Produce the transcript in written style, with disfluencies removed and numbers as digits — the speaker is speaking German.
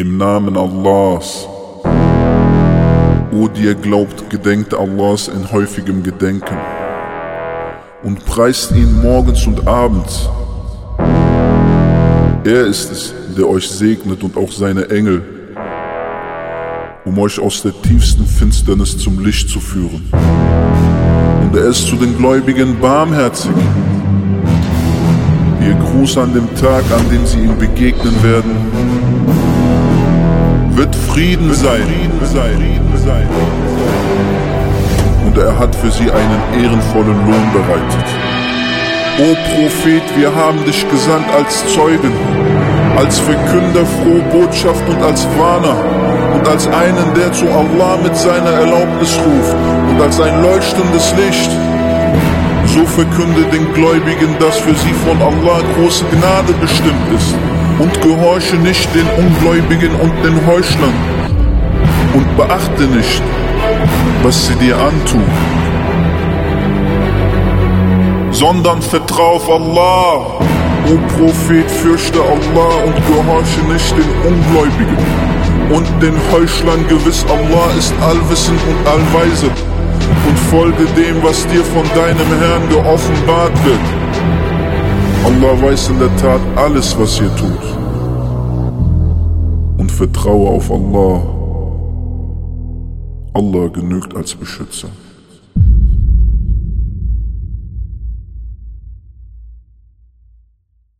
Im Namen Allahs. O die ihr glaubt, gedenkt Allahs in häufigem Gedenken und preist ihn morgens und abends. Er ist es, der euch segnet und auch seine Engel, um euch aus der tiefsten Finsternis zum Licht zu führen. Und er ist zu den Gläubigen barmherzig. Ihr Gruß an dem Tag, an dem sie ihm begegnen werden, wird Frieden sein. Und er hat für sie einen ehrenvollen Lohn bereitet. O Prophet, wir haben dich gesandt als Zeugen, als Verkünder frohe Botschaft und als Warner und als einen, der zu Allah mit seiner Erlaubnis ruft und als ein leuchtendes Licht. So verkünde den Gläubigen, dass für sie von Allah große Gnade bestimmt ist, und gehorche nicht den Ungläubigen und den Heuchlern und beachte nicht, was sie dir antun, sondern vertrau auf Allah. O Prophet, fürchte Allah und gehorche nicht den Ungläubigen und den Heuchlern. Gewiss, Allah ist allwissend und allweise, und folge dem, was dir von deinem Herrn geoffenbart wird. Allah weiß in der Tat alles, was ihr tut. Und vertraue auf Allah. Allah genügt als Beschützer.